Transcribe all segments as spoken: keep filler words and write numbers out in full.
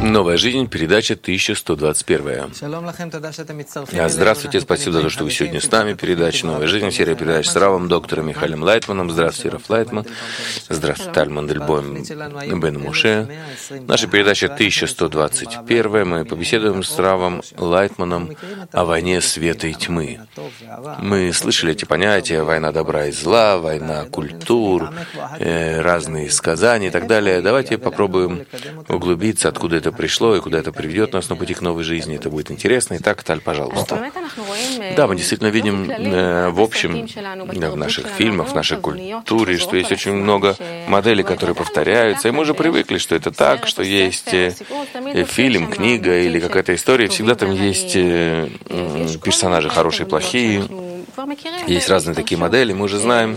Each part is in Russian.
Новая жизнь, передача тысяча сто двадцать один. Здравствуйте, спасибо за то, что вы сегодня с нами. Передача «Новая жизнь», серия передач с Равом, доктором Михаилом Лайтманом. Здравствуйте, Рав Лайтман. Здравствуйте, Таль Мандельбойм Бен Муше. Наша передача тысяча сто двадцать один. Мы побеседуем с Равом Лайтманом о войне света и тьмы. Мы слышали эти понятия: война добра и зла, война культур, э, разные сказания и так далее. Давайте попробуем углубиться, откуда это пришло и куда это приведет нас на пути к новой жизни. Это будет интересно. Итак, Таль, пожалуйста. Да, мы действительно видим э, в общем, да, в наших фильмах, в нашей культуре, что есть очень много моделей, которые повторяются, и мы уже привыкли, что это так, что есть э, фильм, книга или какая-то история, всегда там есть э, э, персонажи хорошие и плохие. Есть разные такие модели, мы уже знаем,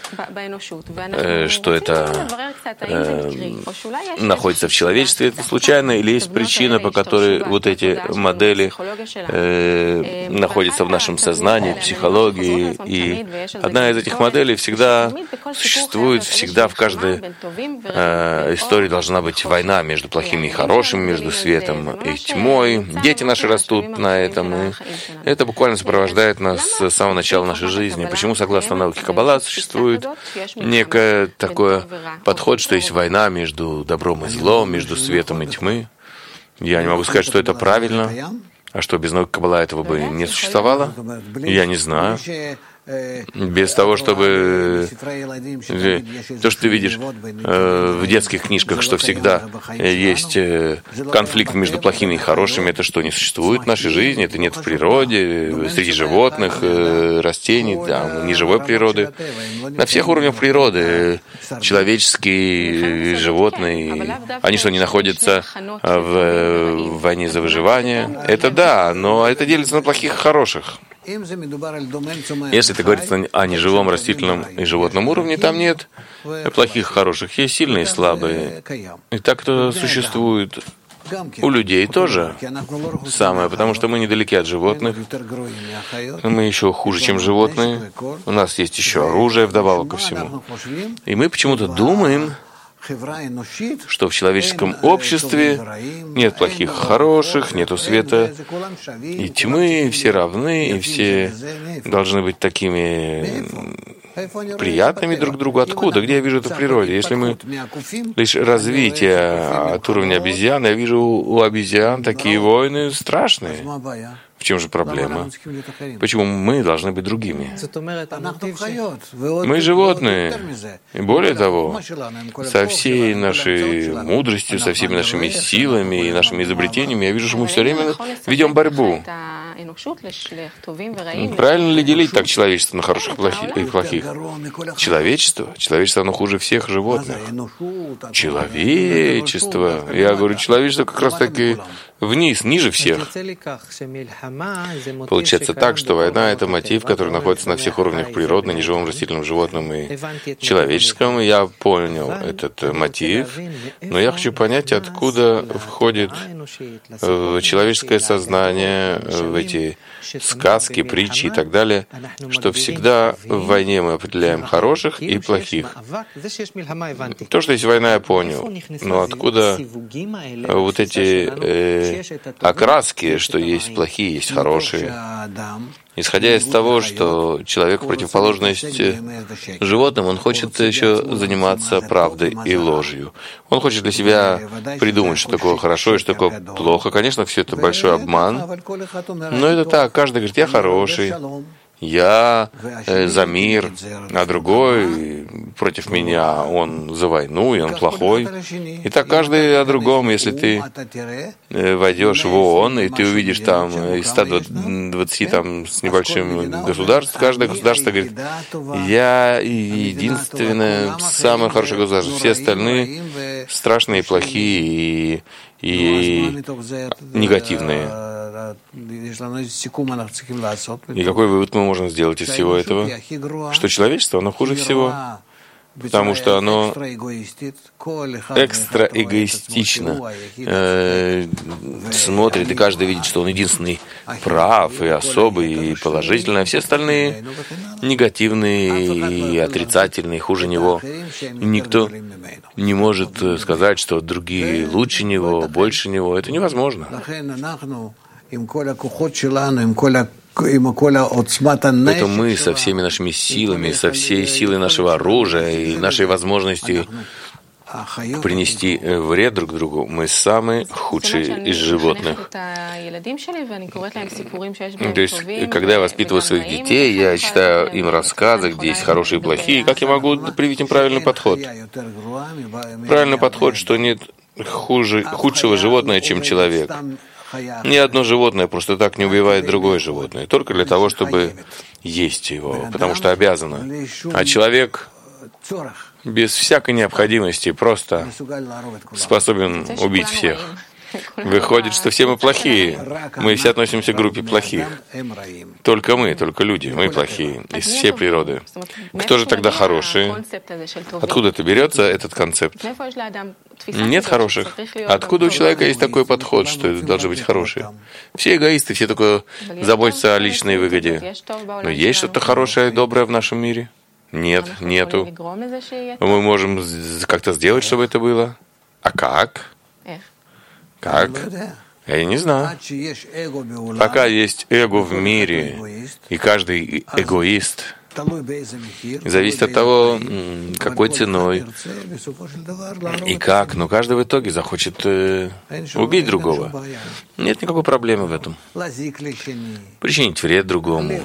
э, что это э, находится в человечестве, это случайно, или есть причина, по которой вот эти модели э, находятся в нашем сознании, в психологии, и одна из этих моделей всегда существует, всегда в каждой э, истории должна быть война между плохими и хорошими, между светом и тьмой. Дети наши растут на этом, и это буквально сопровождает нас с самого начала нашей жизни. Почему, согласно науке Каббала, существует некое такое подход, что есть война между добром и злом, между светом и тьмой? Я не могу сказать, что это правильно. А что, без науки Каббала этого бы не существовало? Я не знаю. Без того, чтобы то, что ты видишь э, в детских книжках, что всегда есть э, конфликт между плохими и хорошими, это что, не существует в нашей жизни, это нет в природе, среди животных, э, растений, да, неживой природы. На всех уровнях природы, человеческие, животные, они что, не находятся в, в войне за выживание? Это да, но это делится на плохих и хороших. Если это говорится о неживом растительном и животном уровне, там нет плохих, хороших, есть сильные и слабые. И так это существует у людей тоже самое, потому что мы недалеки от животных, мы еще хуже, чем животные, у нас есть еще оружие вдобавок ко всему. И мы почему-то думаем, что в человеческом обществе нет плохих, хороших, нету света и тьмы, все равны, и все должны быть такими приятными друг другу. Откуда? Где я вижу это в природе? Если мы лишь развитие от уровня обезьян, я вижу у обезьян такие войны страшные. В чем же проблема? Почему мы должны быть другими? Мы животные. И более того, со всей нашей мудростью, со всеми нашими силами и нашими изобретениями, я вижу, что мы все время ведем борьбу. Правильно ли делить так человечество на хороших и плохих? Человечество? Человечество, оно хуже всех животных. Человечество. Я говорю, человечество как раз таки вниз, ниже всех. Получается так, что война — это мотив, который находится на всех уровнях природной, неживом, растительном, животном и человеческом. Я понял этот мотив, но я хочу понять, откуда входит в человеческое сознание, в эти сказки, притчи и так далее, что всегда в войне мы определяем хороших и плохих. То, что есть война, я понял, но откуда вот эти э, окраски, что есть плохие, есть хорошие? Исходя из того, что человек в противоположность животным, он хочет еще заниматься правдой и ложью. Он хочет для себя придумать, что такое хорошо и что такое плохо. Конечно, все это большой обман, но это так. Каждый говорит: я хороший, я э, за мир, а другой против меня, он за войну, и он плохой. И так каждый о другом. Если ты э, войдешь в ООН, и ты увидишь там из ста двадцати там, с небольшим государств, каждое государство говорит: я единственное, самое хорошее государство. Все остальные страшные, плохие и, и негативные. И какой вывод мы можем сделать из всего этого? Что человечество, оно хуже всего. потому что оно экстра эгоистично э, смотрит, и каждый видит, что он единственный прав и особый, и положительный, а все остальные негативные и отрицательные, хуже него. И никто не может сказать, что другие лучше него, больше него. Это невозможно. Поэтому мы со всеми нашими силами, со всей силой нашего оружия и нашей возможности принести вред друг другу, мы самые худшие из животных. То есть, когда я воспитываю своих детей, я читаю им рассказы, где есть хорошие и плохие, как я могу привить им правильный подход? Правильный подход, что нет хуже, худшего животного, чем человек. Ни одно животное просто так не убивает другое животное, только для того, чтобы есть его, потому что обязано. А человек без всякой необходимости просто способен убить всех. Выходит, что все мы плохие. Мы все относимся к группе плохих. Только мы, только люди, мы плохие из всей природы. Кто же тогда хороший? Откуда это берется, этот концепт? Нет хороших. Откуда у человека есть такой подход, что это должны быть хорошие? Все эгоисты, все только заботятся о личной выгоде. Но есть что-то хорошее и доброе в нашем мире? Нет, нету. Мы можем как-то сделать, чтобы это было. А как? Как? Я не знаю. Пока есть эго в мире, и каждый эгоист, зависит от того, какой ценой и как, но каждый в итоге захочет э, убить другого. Нет никакой проблемы в этом. Причинить вред другому,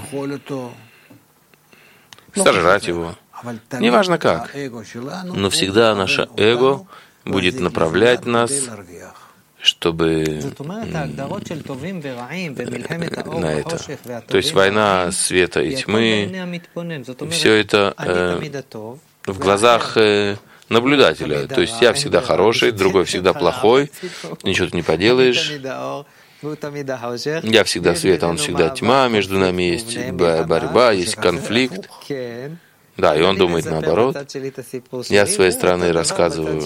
сожрать его. Неважно как, но всегда наше эго будет направлять нас, чтобы на это. То есть война света и тьмы, все это э, в глазах э, наблюдателя. То есть я всегда хороший, другой всегда плохой, ничего ты не поделаешь. Я всегда свет, а он всегда тьма, между нами есть борьба, есть конфликт. Да, и он думает наоборот. Я с своей стороны рассказываю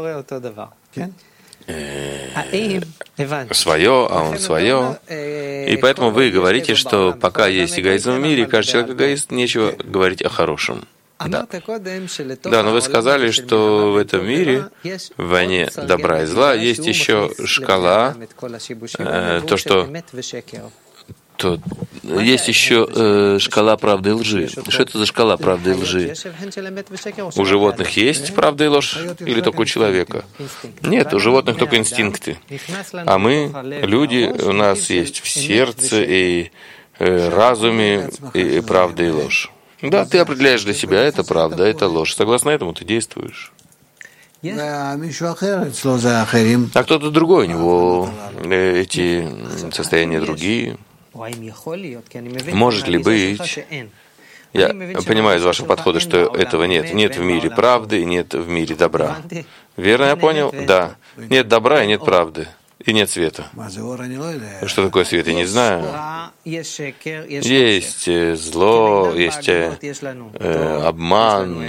свое, а он свое. И поэтому вы говорите, что пока есть эгоизм в мире, каждый человек эгоист, нечего говорить о хорошем. Да. Да, но вы сказали, что в этом мире, в войне добра и зла, есть еще шкала, э, то, что то есть еще э, шкала правды и лжи. Что это за шкала правды и лжи? У животных есть правда и ложь или только у человека? Нет, у животных только инстинкты. А мы, люди, у нас есть в сердце и э, разуме и, и правда и ложь. Да, ты определяешь для себя, это правда, это ложь. Согласно этому ты действуешь. А кто-то другой, у него эти состояния другие. Может ли быть, я понимаю из вашего подхода, что этого нет. Нет в мире правды и нет в мире добра. Верно я понял? Да. Нет добра и нет правды. И нет света. Что такое свет, я не знаю. Есть зло, есть э, обман,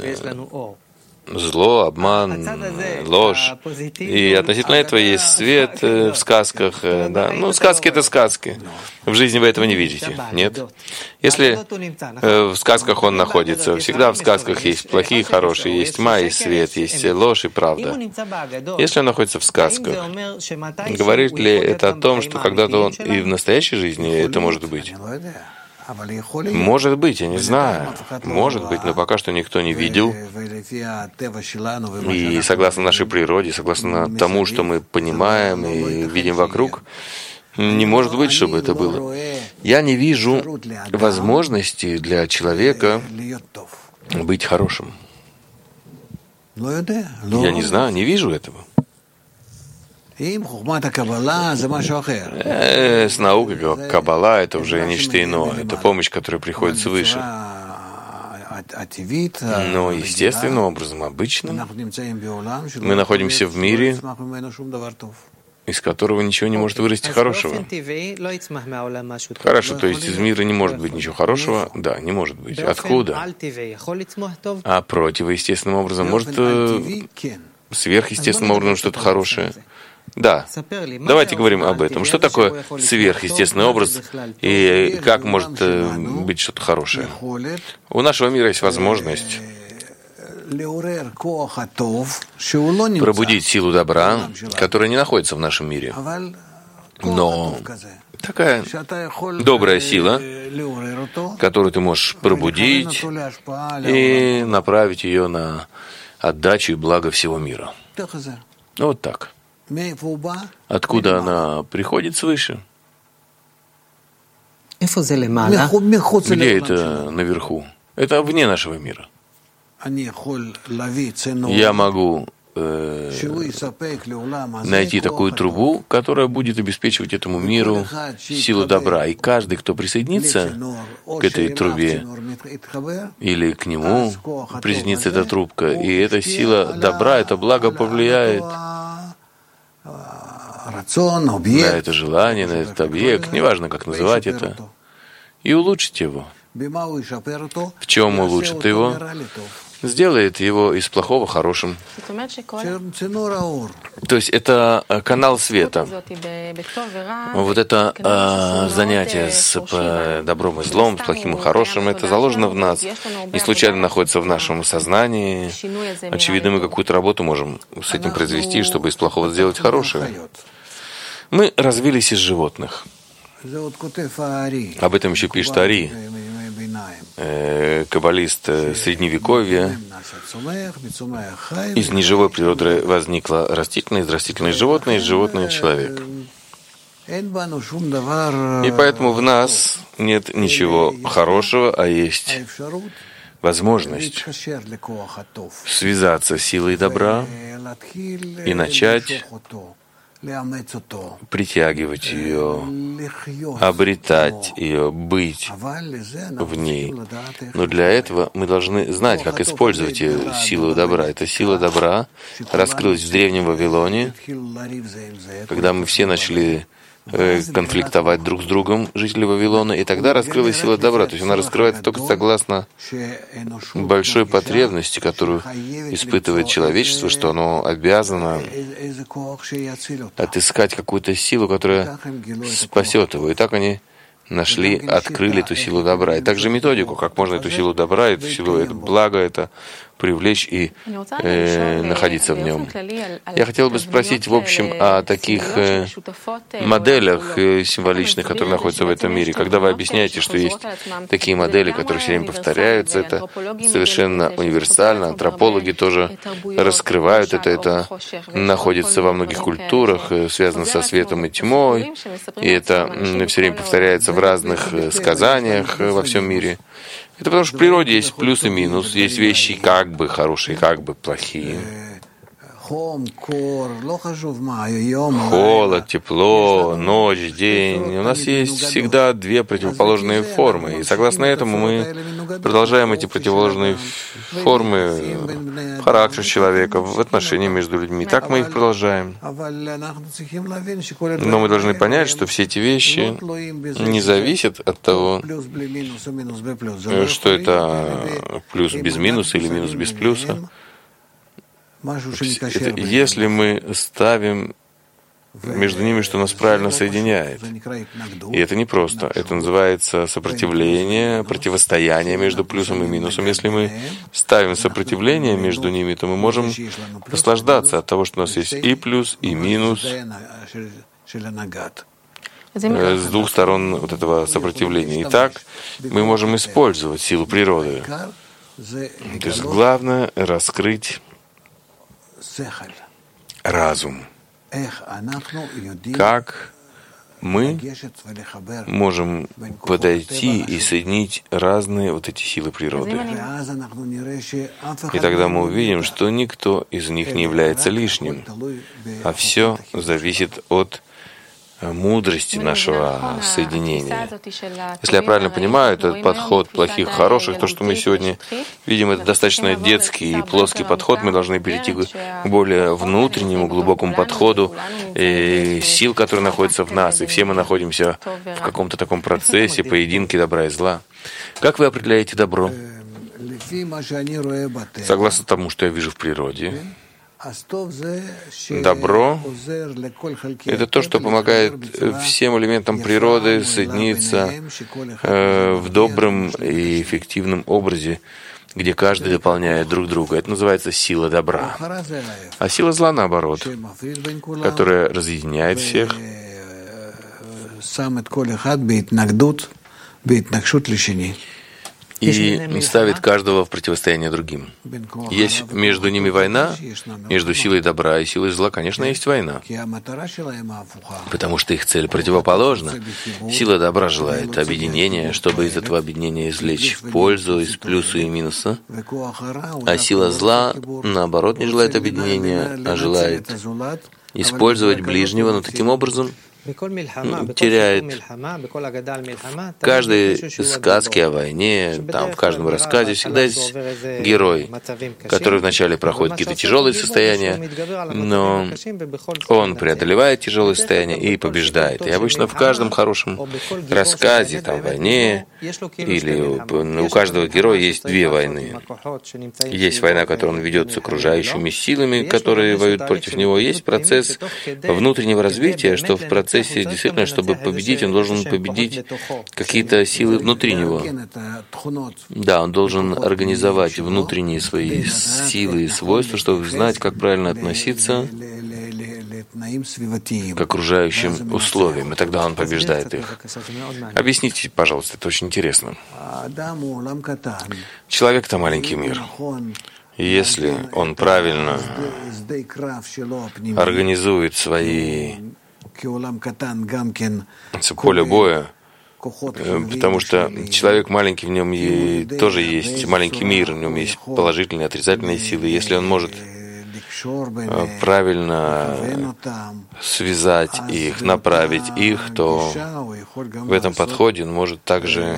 зло, обман, ложь. И относительно этого есть свет в сказках. Да. Ну, сказки — это сказки. В жизни вы этого не видите. Нет? Если в сказках он находится, всегда в сказках есть плохие и хорошие, есть тьма, есть свет, есть ложь и правда. Если он находится в сказках, говорит ли это о том, что когда-то он и в настоящей жизни это может быть? Может быть, я не знаю. Может быть, но пока что никто не видел. И согласно нашей природе, согласно тому, что мы понимаем и видим вокруг, не может быть, чтобы это было. Я не вижу возможности для человека быть хорошим. Я не знаю, не вижу этого. Э, с наукой Каббала это уже нечто иное. Это помощь, которая приходит свыше. Но естественным образом, обычным, мы находимся в мире, из которого ничего не может вырасти хорошего. Хорошо, то есть из мира не может быть ничего хорошего? Да, не может быть. Откуда? А противоестественным образом может сверхъестественным образом что-то хорошее? Да. Давайте говорим об этом. Что такое сверхъестественный образ и как может быть что-то хорошее? У нашего мира есть возможность пробудить силу добра, которая не находится в нашем мире. Но такая добрая сила, которую ты можешь пробудить и направить ее на отдачу и благо всего мира. Вот так. Откуда она приходит свыше? Где это наверху? Это вне нашего мира. Я могу э, найти такую трубу, которая будет обеспечивать этому миру силу добра. И каждый, кто присоединится к этой трубе или к нему, присоединится эта трубка, и эта сила добра, это благо повлияет на это желание, на этот объект, неважно, как называть это, и улучшить его. В чем улучшит его? Сделает его из плохого хорошим. То есть это канал света. Вот это э, занятие с э, добром и злом, с плохим и хорошим, это заложено в нас. Не случайно находится в нашем сознании. Очевидно, мы какую-то работу можем с этим произвести, чтобы из плохого сделать хорошее. Мы развились из животных. Об этом еще пишет Ари, каббалист Средневековья. Из неживой природы возникла растительное, из растительное животное, из животное человек. И поэтому в нас нет ничего хорошего, а есть возможность связаться с силой добра и начать притягивать ее, обретать ее, быть в ней. Но для этого мы должны знать, как использовать силу добра. Эта сила добра раскрылась в Древнем Вавилоне, когда мы все начали конфликтовать друг с другом, жители Вавилона, и тогда раскрылась сила добра. То есть она раскрывается только согласно большой потребности, которую испытывает человечество, что оно обязано отыскать какую-то силу, которая спасет его. И так они нашли, открыли эту силу добра. И также методику, как можно эту силу добра, эту силу, это благо, это привлечь и э, находиться в нем. Я хотел бы спросить, в общем, о таких э, моделях э, символичных, которые находятся в этом мире. Когда вы объясняете, что есть такие модели, которые все время повторяются, это совершенно универсально. Антропологи тоже раскрывают это. Это находится во многих культурах, э, связано со светом и тьмой. И это э, все время повторяется в разных э, сказаниях э, во всем мире. Это потому что в природе есть плюс и минус, есть вещи как бы хорошие, как бы плохие. Холод, тепло, ночь, день. У нас есть всегда две противоположные формы. И согласно этому мы продолжаем эти противоположные формы в характере человека, в отношениях между людьми. Так мы их продолжаем. Но мы должны понять, что все эти вещи не зависят от того, что это плюс без минуса или минус без плюса. Это, если мы ставим между ними, что нас правильно соединяет. И это не просто. Это называется сопротивление, противостояние между плюсом и минусом. Если мы ставим сопротивление между ними, то мы можем наслаждаться от того, что у нас есть и плюс, и минус, с двух сторон вот этого сопротивления. И так мы можем использовать силу природы. То есть главное — раскрыть разум. Как мы можем подойти и соединить разные вот эти силы природы. И тогда мы увидим, что никто из них не является лишним, а все зависит от мудрости нашего соединения. Если я правильно понимаю, этот подход плохих, хороших, то, что мы сегодня видим, это достаточно детский и плоский подход. Мы должны перейти к более внутреннему, глубокому подходу и сил, которые находятся в нас. И все мы находимся в каком-то таком процессе, поединке добра и зла. Как вы определяете добро? Согласно тому, что я вижу в природе, добро — это то, что помогает всем элементам природы соединиться э, в добром и эффективном образе, где каждый дополняет друг друга. Это называется сила добра. А сила зла, наоборот, которая разъединяет всех и ставит каждого в противостояние другим. Есть между ними война, между силой добра и силой зла, конечно, есть война, потому что их цель противоположна. Сила добра желает объединения, чтобы из этого объединения извлечь пользу из плюса и минуса, а сила зла, наоборот, не желает объединения, а желает использовать ближнего, но таким образом теряет. Каждой сказке о войне, там в каждом рассказе всегда есть герой, который вначале проходит какие-то тяжелые состояния, но он преодолевает тяжелые состояния и побеждает. И обычно в каждом хорошем рассказе, там, в войне, или у каждого героя есть две войны. Есть война, которую он ведет с окружающими силами, которые воюют против него. Есть процесс внутреннего развития, что в процессе действительно, чтобы победить, он должен победить какие-то силы внутри него. Да, он должен организовать внутренние свои силы и свойства, чтобы знать, как правильно относиться к окружающим условиям, и тогда он побеждает их. Объясните, пожалуйста, это очень интересно. Человек — это маленький мир. Если он правильно организует свои поле боя, потому что человек маленький, в нем и тоже есть маленький мир, в нем есть положительные и отрицательные силы. Если он может правильно связать их, направить их, то в этом подходе он может также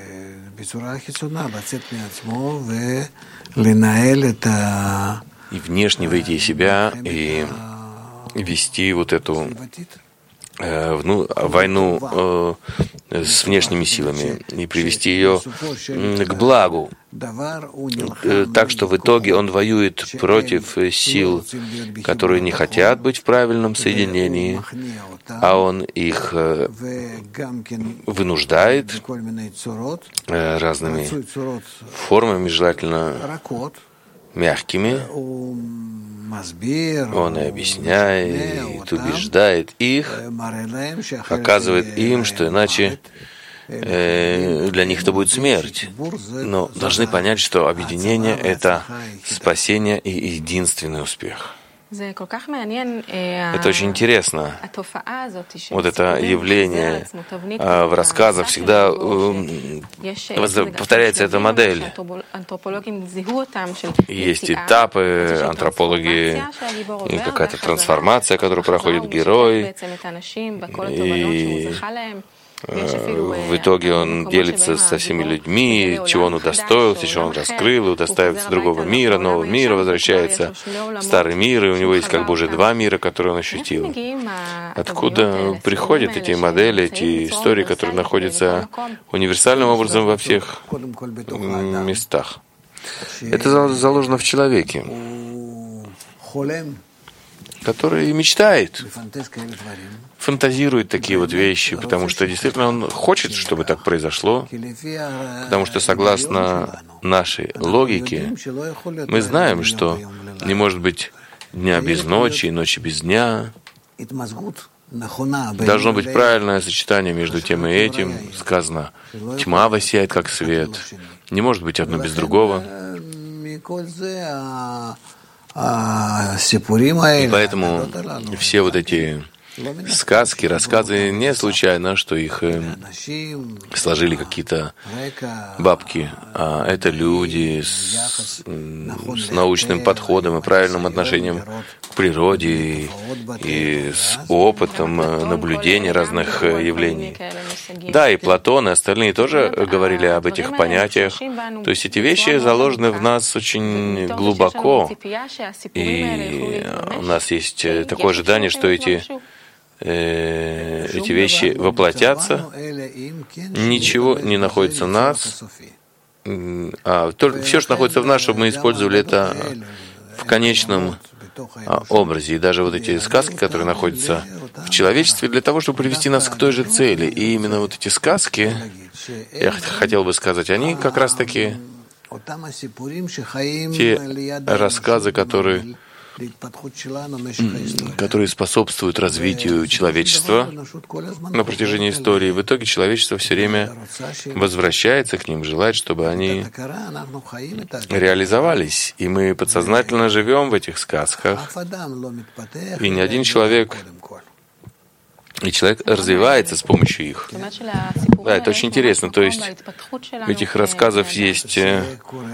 и внешне выйти из себя и вести вот эту э, вну, войну э, с внешними силами и привести ее э, к благу. Э, так что в итоге он воюет против сил, которые не хотят быть в правильном соединении, а он их э, вынуждает э, разными формами, желательно мягкими. Он и объясняет, убеждает их, показывает им, что иначе э, для них это будет смерть. Но должны понять, что объединение — это спасение и единственный успех. Это очень интересно. Вот это явление в рассказах всегда повторяется эта модель. Есть этапы, антропологи, и какая-то трансформация, которую проходит герой, и в итоге он делится со всеми людьми, чего он удостоился, чего он раскрыл, и удоставится другого мира, нового мира, возвращается в старый мир, и у него есть как бы уже два мира, которые он ощутил. Откуда приходят эти модели, эти истории, которые находятся универсальным образом во всех местах? Это заложено в человеке, который мечтает, фантазирует такие вот вещи, потому что действительно он хочет, чтобы так произошло, потому что согласно нашей логике мы знаем, что не может быть дня без ночи и ночи без дня. Должно быть правильное сочетание между тем и этим. Сказано, тьма воссияет как свет. Не может быть одно без другого. И поэтому все вот эти Сказки, рассказы не случайно, что их сложили какие-то бабки, а это люди с, с научным подходом и правильным отношением к природе и, и с опытом наблюдения разных явлений. Да, и Платон, и остальные тоже говорили об этих понятиях. То есть эти вещи заложены в нас очень глубоко, и у нас есть такое ожидание, что эти эти вещи воплотятся, ничего не находится в нас, а только все, что находится в нас, чтобы мы использовали это в конечном образе. И даже вот эти сказки, которые находятся в человечестве, для того, чтобы привести нас к той же цели. И именно вот эти сказки, я хотел бы сказать, они как раз-таки те рассказы, которые которые способствуют развитию человечества на протяжении истории. В итоге человечество все время возвращается к ним, желает, чтобы они реализовались. И мы подсознательно живем в этих сказках. И ни один человек, и человек развивается с помощью их. Да, это очень интересно. То есть в этих рассказах есть, э,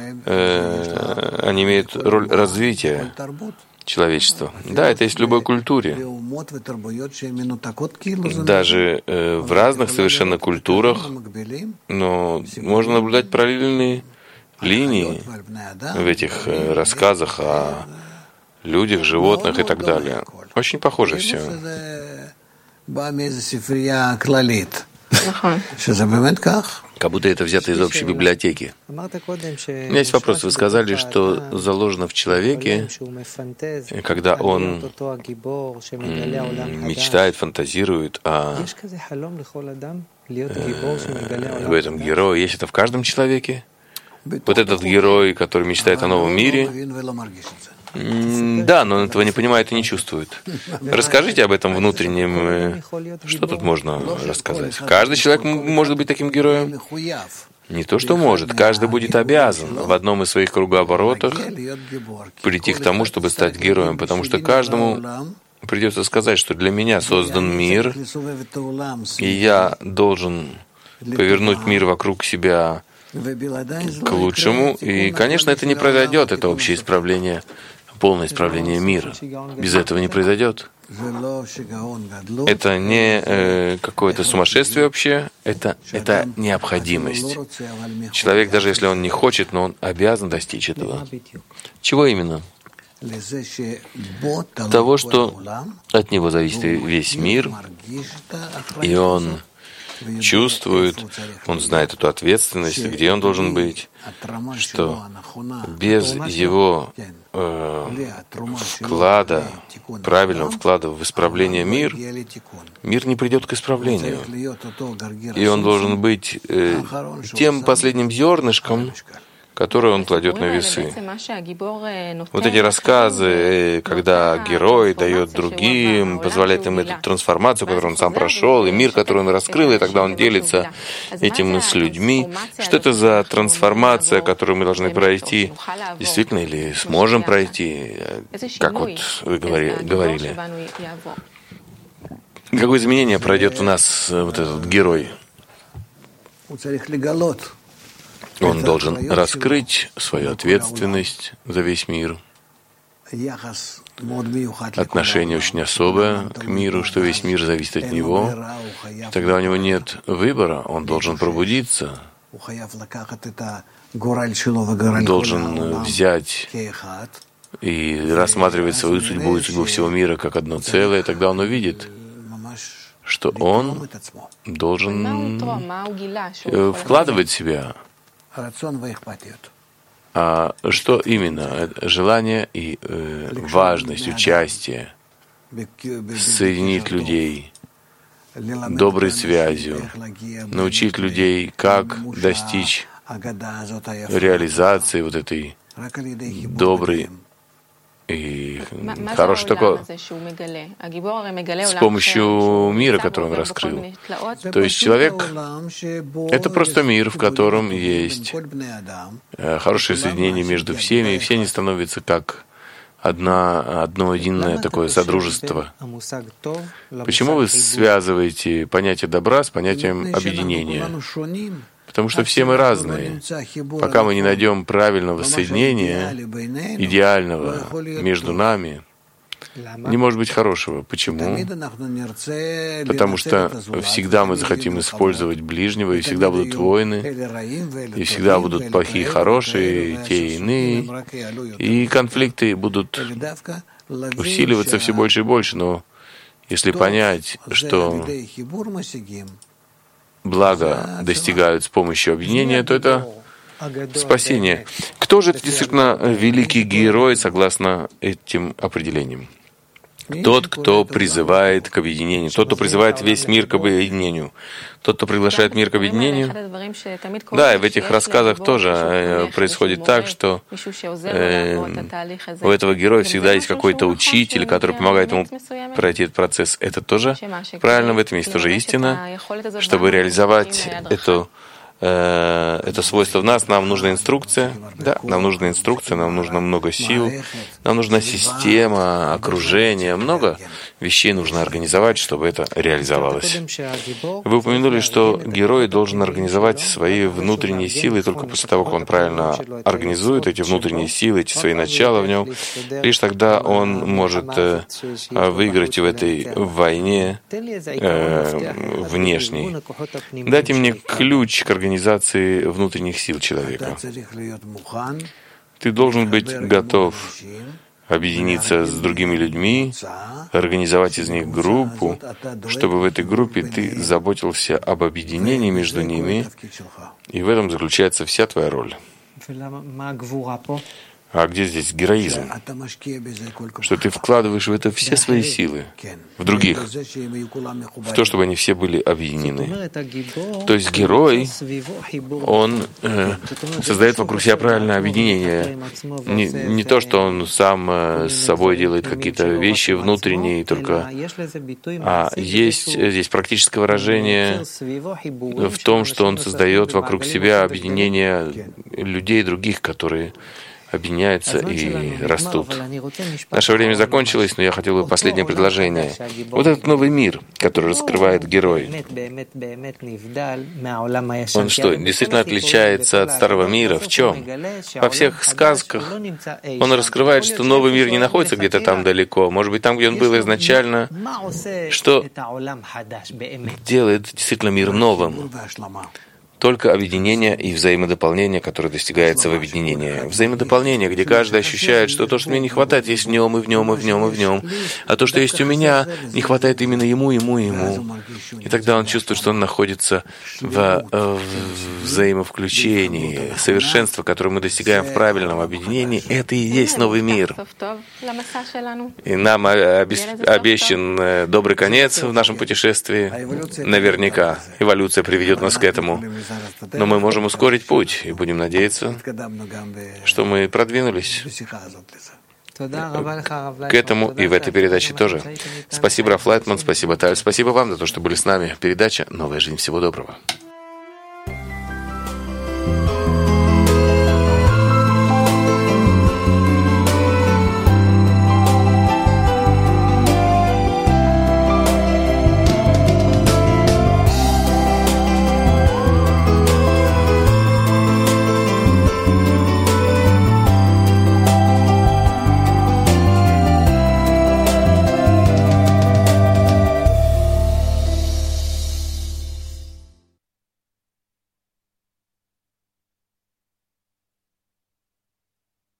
они имеют роль развития человечества. Да, это есть в любой культуре. Даже э, в разных совершенно культурах, но можно наблюдать параллельные линии в этих э, рассказах о людях, животных и так далее. Очень похоже все. Как будто это взято из общей библиотеки. У меня есть вопрос. Вы сказали, что заложено в человеке, когда он мечтает, фантазирует о в этом герое. Есть это в каждом человеке? Вот этот герой, который мечтает о новом мире? Да, но он этого не понимает и не чувствует. Расскажите об этом внутреннем. Что тут можно рассказать? Каждый человек может быть таким героем? Не то, что может. Каждый будет обязан в одном из своих кругооборотах прийти к тому, чтобы стать героем, потому что каждому придется сказать, что для меня создан мир, и я должен повернуть мир вокруг себя к лучшему. И, конечно, это не произойдет, это общее исправление, полное исправление мира. Без этого не произойдет. Это не э, какое-то сумасшествие вообще, это, это необходимость. Человек, даже если он не хочет, но он обязан достичь этого. Чего именно? Того, что от него зависит весь мир, и он чувствует, он знает эту ответственность, где он должен быть, что без его э, вклада, правильного вклада в исправление мир, мир не придет к исправлению. И он должен быть э, тем последним зернышком, которую он кладет на весы. Вот эти рассказы, когда герой дает другим, позволяет им эту трансформацию, которую он сам прошел, и мир, который он раскрыл, и тогда он делится этим с людьми. Что это за трансформация, которую мы должны пройти? Действительно, или сможем пройти, как вот вы говорили? Какое изменение пройдет в нас вот этот герой? Он должен раскрыть свою ответственность за весь мир. Отношение очень особое к миру, что весь мир зависит от него. Тогда у него нет выбора, он должен пробудиться, должен взять и рассматривать свою судьбу и судьбу всего мира как одно целое. Тогда он увидит, что он должен вкладывать в себя. А что именно? Желание и э, важность, участие, соединить людей доброй связью, научить людей, как достичь реализации вот этой доброй и хороший только с помощью мира, который он раскрыл. То есть человек — это просто мир, в котором есть хорошее соединение между всеми, и все они становятся как одна, одно единое такое содружество. Почему вы связываете понятие добра с понятием объединения? Потому что все мы разные. Пока мы не найдем правильного соединения, идеального между нами, не может быть хорошего. Почему? Потому что всегда мы захотим использовать ближнего, и всегда будут войны, и всегда будут плохие, хорошие, и те, и иные, и конфликты будут усиливаться все больше и больше. Но если понять, что благо достигают с помощью объединения, то это спасение. Кто же действительно великий герой, согласно этим определениям? Тот, кто призывает к объединению, тот, кто призывает весь мир к объединению, тот, кто приглашает мир к объединению. Да, и в этих рассказах тоже происходит так, что э, у этого героя всегда есть какой-то учитель, который помогает ему пройти этот процесс. Это тоже правильно, в этом есть тоже истина. Чтобы реализовать эту это свойство в нас, нам нужна инструкция, да, нам нужна инструкция, нам нужно много сил, нам нужна система, окружение, много вещей нужно организовать, чтобы это реализовалось. Вы упомянули, что герой должен организовать свои внутренние силы, и только после того, как он правильно организует эти внутренние силы, эти свои начала в нем, лишь тогда он может выиграть в этой войне э, внешней. Дайте мне ключ к организации организации внутренних сил человека. Ты должен быть готов объединиться с другими людьми, организовать из них группу, чтобы в этой группе ты заботился об объединении между ними, и в этом заключается вся твоя роль. А где здесь героизм? Что ты вкладываешь в это все свои силы, в других, в то, чтобы они все были объединены. То есть герой, он э, создает вокруг себя правильное объединение. Не, не то, что он сам э, с собой делает какие-то вещи внутренние, только, а есть здесь практическое выражение в том, что он создает вокруг себя объединение людей других, которые объединяются и растут. Наше время закончилось, но я хотел бы последнее предложение. Вот этот новый мир, который раскрывает герой, он что, действительно отличается от старого мира? В чем? Во всех сказках он раскрывает, что новый мир не находится где-то там далеко. Может быть, там, где он был изначально, что делает действительно мир новым. Только объединение и взаимодополнение, которое достигается в объединении. Взаимодополнение, где каждый ощущает, что то, что мне не хватает, есть в нем, и в нем, и в нем, и в нем. А то, что есть у меня, не хватает именно ему, ему, ему. И тогда он чувствует, что он находится в, в взаимовключении. Совершенство, которое мы достигаем в правильном объединении, это и есть новый мир. И нам обещан добрый конец в нашем путешествии. Наверняка эволюция приведет нас к этому. Но мы можем ускорить путь и будем надеяться, что мы продвинулись к этому и в этой передаче тоже. Спасибо, Раф Лайтман, спасибо, Таль, спасибо вам за то, что были с нами. Передача «Новая жизнь». Всего доброго.